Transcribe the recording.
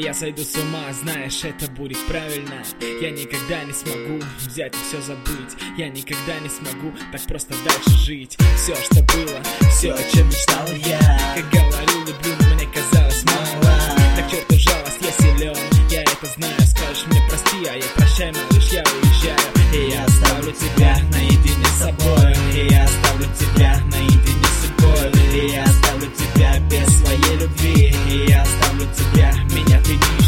Я сойду с ума, знаешь, это будет правильно. Я никогда не смогу взять и все забыть. Я никогда не смогу так просто дальше жить. Все, что было, все, о чем мечтал я. Как говорил, люблю, но мне казалось мало. Так черту жалость, я силен, я это знаю. Скажешь мне прости, а я прощай, малыш, я уезжаю. И я оставлю тебя наедине с собой. И я оставлю тебя наедине с судьбой. И я оставлю тебя без своей любви. И я оставлю тебя, меня ты не